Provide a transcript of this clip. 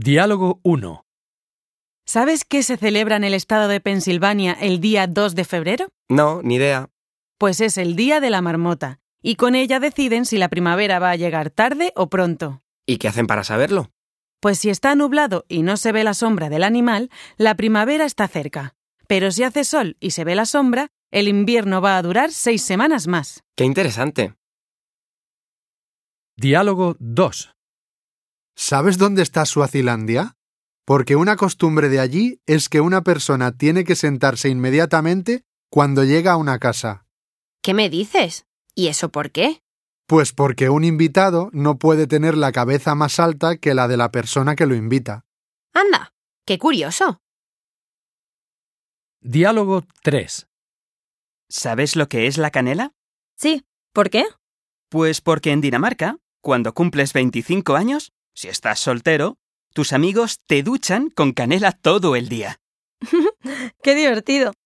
Diálogo 1. ¿Sabes qué se celebra en el estado de Pensilvania el día 2 de febrero? No, ni idea. Pues es el Día de la Marmota, y con ella deciden si la primavera va a llegar tarde o pronto. ¿Y qué hacen para saberlo? Pues si está nublado y no se ve la sombra del animal, la primavera está cerca. Pero si hace sol y se ve la sombra, el invierno va a durar 6 semanas más. ¡Qué interesante! Diálogo 2. ¿Sabes dónde está Suazilandia? Porque una costumbre de allí es que una persona tiene que sentarse inmediatamente cuando llega a una casa. ¿Qué me dices? ¿Y eso por qué? Pues porque un invitado no puede tener la cabeza más alta que la de la persona que lo invita. ¡Anda! ¡Qué curioso! Diálogo 3. ¿Sabes lo que es la canela? Sí, ¿por qué? Pues porque en Dinamarca, cuando cumples 25 años, si estás soltero, tus amigos te duchan con canela todo el día. ¡Qué divertido!